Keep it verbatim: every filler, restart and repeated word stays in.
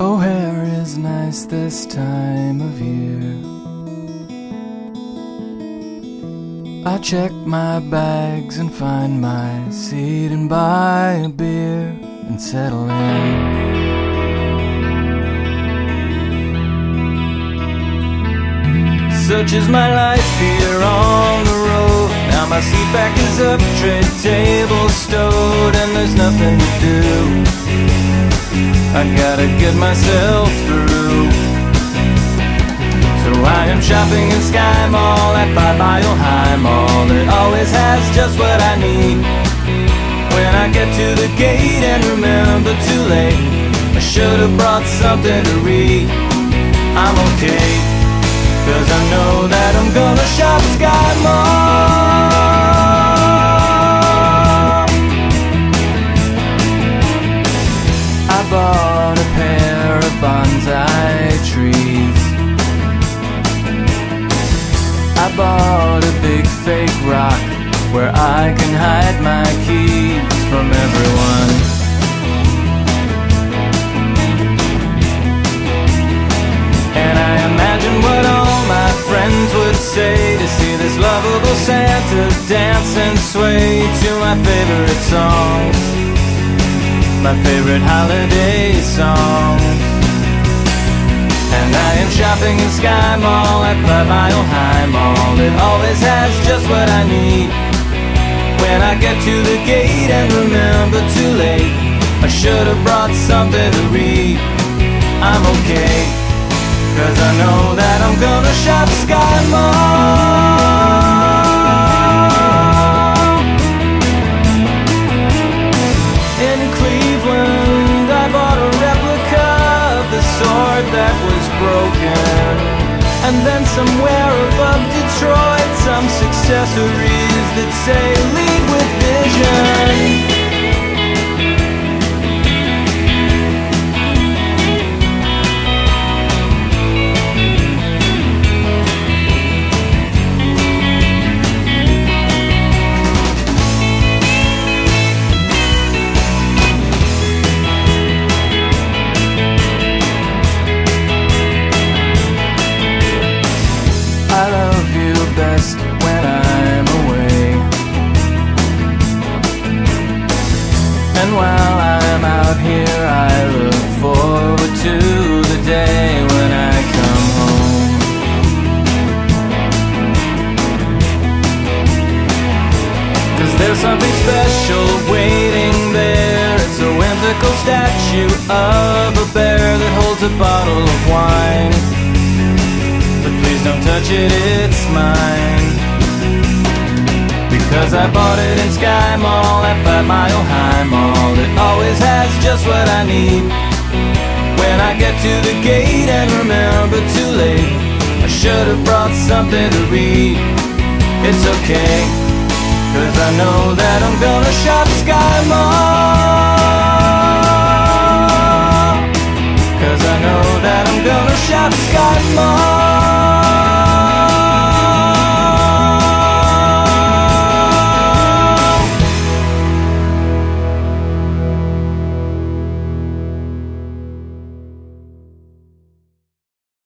O'Hare is nice this time of year. I check my bags and find my seat and buy a beer and settle in. Such is my life here on the road. Now my seat back is up, tray table stowed, and there's nothing to do. I gotta get myself through. So I am shopping in Sky Mall at Five Mile High Mall. It always has just what I need. When I get to the gate and remember too late, I should have brought something to read. I'm okay, 'cause I know that I'm gonna shop Sky Mall. I bought a pair of bonsai trees. I bought a big fake rock where I can hide my keys from everyone. And I imagine what all my friends would say to see this lovable Santa dance and sway to my favorite songs, my favorite holiday songs. And I am shopping in Sky Mall at Five Mile High Mall. It always has just what I need. When I get to the gate and remember too late, I should have brought something to read. I'm okay, 'cause I know that I'm gonna shop Sky Mall. In Cleveland I bought a replica of the sword that was broken. And then somewhere above Detroit, some accessories that say lead with vision. I love you best when I'm away. And while I'm out here, I look forward to the day when I come home. 'Cause there's something special waiting there. It's a whimsical statue of a bear that holds a bottle of wine. Please don't touch it, it's mine. Because I bought it in Sky Mall at Five Mile High Mall. It always has just what I need. When I get to the gate and remember too late, I should have brought something to read. It's okay, 'cause I know that I'm gonna shop Sky Mall. 'Cause I know that I'm gonna shop Sky Mall.